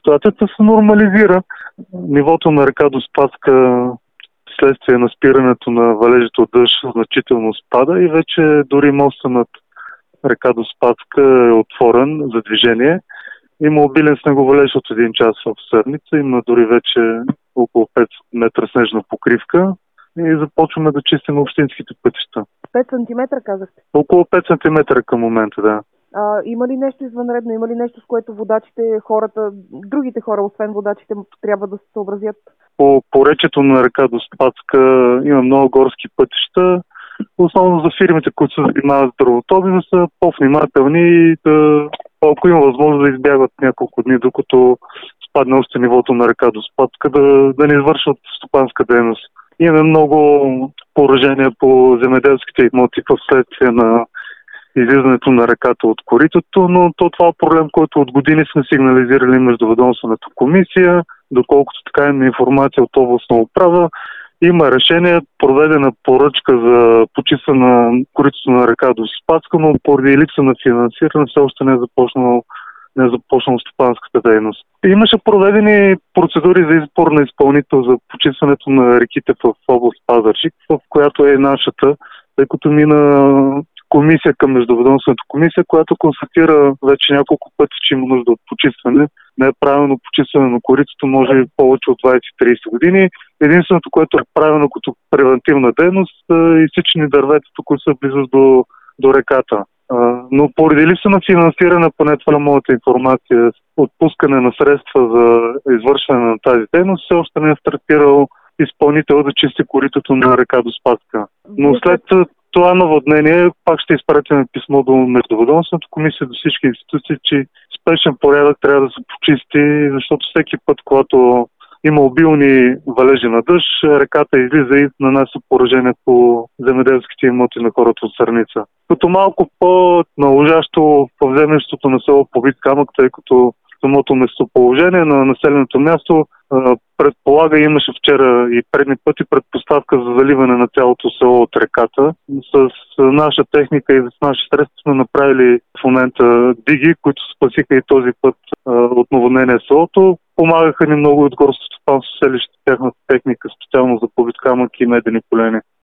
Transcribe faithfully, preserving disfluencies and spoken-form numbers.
ситуацията се нормализира. Нивото на река Доспаска вследствие на спирането на валежите от дъжд значително спада и вече дори моста над река Доспаска е отворен за движение. Има обилен снеговалеж от един час в Сърница, има дори вече около пет метра снежна покривка и започваме да чистим общинските пътища. пет сантиметра казахте? Около пет сантиметра към момента, да. А, има ли нещо извънредно? Има ли нещо, с което водачите, хората, другите хора, освен водачите, трябва да се съобразят? По поречието на река Доспаска има много горски пътища. Основно за фирмите, които се занимават с дървотоби, да са по-внимателни и да, ако има възможност да избягват няколко дни, докато спадне още нивото на река Доспаска, да, да не извършват стопанска дейност. Имаме много поражения по земеделските имоти в следствие на излизането на реката от коритото, но то това е проблем, който от години сме сигнализирали междуведомствената комисия, доколкото така има информация от областна управа. Има решение, проведена поръчка за почистване на коритото на река Доспаска, но поради липса на финансиране все още не е започнало не е започнало стопанската дейност. Имаше проведени процедури за избор на изпълнител за почистването на реките в област Пазарджик, в която е нашата, тъй като мина комисия към междуведомствената комисия, която констатира вече няколко пъти, че има нужда от почистване. Не е правилно почистване на коритото, може и повече от двайсет до трийсет години. Единственото, което е правилно като превентивна дейност, е изсичани дърветата, които са близо до, до реката. Но поради липса на финансиране, поне това е моята информация, отпускане на средства за извършване на тази дейност, все още не е стартирал изпълнител да чисти коритото на река Доспаска. Но след това наводнение пак ще изпратим писмо до междуведомствената комисия, до всички институции, че спешен порядък трябва да се почисти, защото всеки път, когато има обилни валежи на дъжд, реката излиза и нанася поражение по земеделските имоти на хората от Сърница. Като малко по-наложащо в землището на село Побит камък, тъй като самото местоположение на населеното място предполага, имаше вчера и предни пъти предпоставка за заливане на цялото село от реката. С наша техника и с наши средства сме направили в момента диги, които спасиха и този път от наводнение селото. Помагаха ни много от горското стопанство селище, тяхната техника, специално за Побит камък и медени полени.